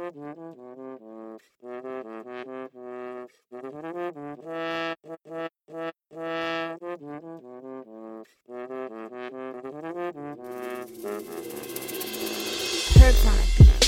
Herbs on a beat.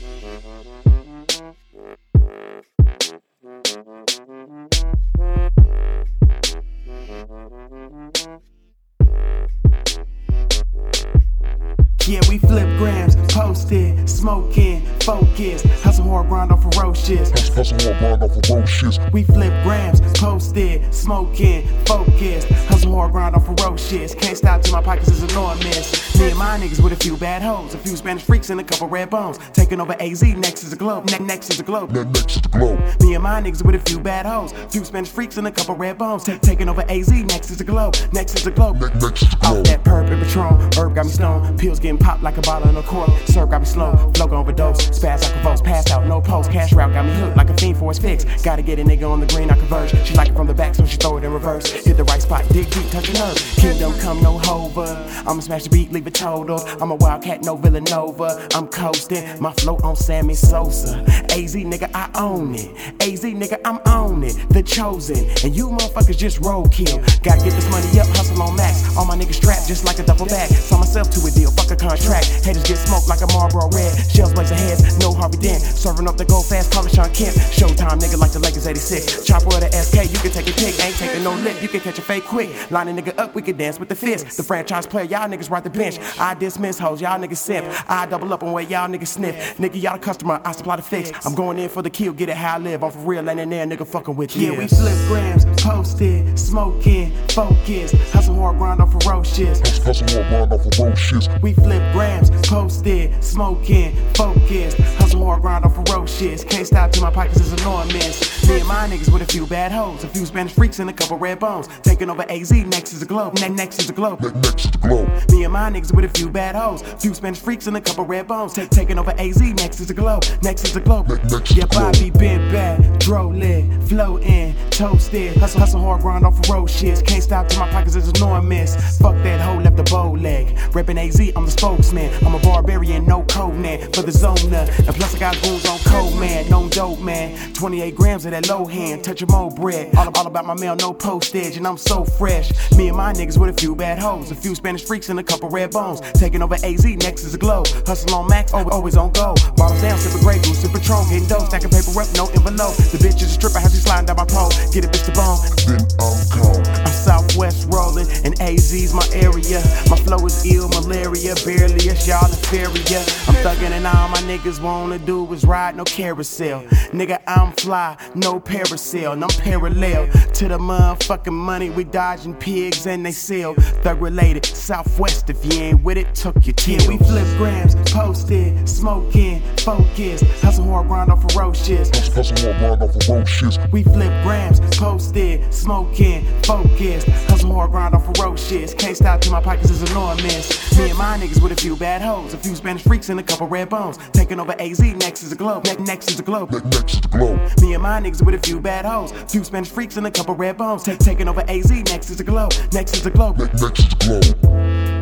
Yeah, we flip grams, posted, smoking, focused, hustle hard, grind on ferocious. Hustle hard, grind on ferocious. We flip grams, posted, smoking, focused, hustle hard, grind on ferocious. Can't stop till my pockets is enormous. Me and my niggas with a few bad hoes, a few Spanish freaks and a couple red bones. Taking over AZ, next is the globe, next is the globe. Next is the globe. Me and my niggas with a few bad hoes, few Spanish freaks and a couple red bones. Taking over AZ, next is the globe, next is the globe. Next is the globe. Off that perp and Patron, herb got me stoned, pills getting popped like a bottle in a cork. Syrup got me slow, flow gon' overdose, spaz I convulse, passed out, no post, cash route got me hooked like a fiend for his fix. Gotta get a nigga on the green, I converge. She like it from the back, so she throw it in reverse. Hit the right spot, dig deep, touch a nerve. Kingdom come, no hover. I'ma smash the beat, leave it total. I'm a wildcat, no Villanova. I'm coasting, my flow on Sammy Sosa. AZ nigga, I own it. AZ nigga, I'm on it. The chosen, and you motherfuckers just roadkill. Gotta get this money up, hustle on max. All my niggas strapped just like a duffel bag. Saw myself to a deal, fuck a contract. Haters get smoked like a Marlboro Red. Shells blazing heads, no Harvey Dent. Serving up the gold fast, call it Sean Kemp. Showtime nigga like the Lakers 86. Chopper of the SK, you can take a pick. Ain't taking no lip, you can catch a fake quick. Line a nigga up, we can dance with the fist. The franchise player, y'all niggas ride the bench. I dismiss hoes, y'all niggas simp. I double up on where y'all niggas sniff. Nigga, y'all the customer, I supply the fix. I'm going in for the kill, get it how I live. I'm for real, ain't in there, nigga fucking with you. Yeah, we flip grams, posted, smoking, focused. Hustle hard, grind on ferocious. Hustle hard, grind on ferocious. We flip grams, posted, smoking, focused. Hustle hard, grind on ferocious. Can't stop till my pockets is enormous. Me and my niggas with a few bad hoes, a few Spanish freaks and a couple red bones. Taking over AZ, next is the globe, next is the globe. Next is the globe. Me and my niggas with a few bad hoes, few Spanish freaks and a couple red bones. Taking over AZ, next is the globe, next is the globe. Yeah, Bobby been bad, dro lit, floating, toasted. Hustle hard, grind on ferocious. Can't stop till my pockets is enormous. Fuck that hoe, left the bow leg. Reppin' AZ, I'm the spokesman. I'm a barbarian, no code man for the zona. And plus I got goons on cold man, no dope man. 28 grams of that low hand, touch your mo bread. All about my mail, no postage, and I'm so fresh. Me and my niggas with a few bad hoes, a few Spanish freaks and a couple red bones. Taking over AZ, next is the globe. Hustle on max, always on go. Bottles down, sippin' Grey Goose, sippin' Patron, getting dope, stacking paper up, no envelope. The bitch is a stripper, how she sliding down my pole. Get a bitch to bone. Then I'm gone. I'm Southwest rolling, and AZ's my area. My flow is ill, malaria, barely a y'all inferior. I'm thuggin' and all my niggas wanna do is ride, no carousel. Nigga, I'm fly, no parasail, and I'm parallel to the motherfucking money. We dodging pigs and they sell. Thug related, Southwest, if you ain't with it, took your tail. Yeah, we flip grams, posted, smoking, focused. Hustle hard, grind on ferocious. Hustle hard, grind on ferocious. We flip grams, posted, smoking, focused. Hustle hard, grind on ferocious. Can't stop till my pockets is enormous. Me and my niggas with a few bad hoes, a few Spanish freaks and a couple red bones. Taking over AZ, next is the globe, next is the globe. Next is the globe. Me and my niggas with a few bad hoes, few Spanish freaks and a couple red bones. Taking over AZ, next is the globe, next is the globe. Next is the globe.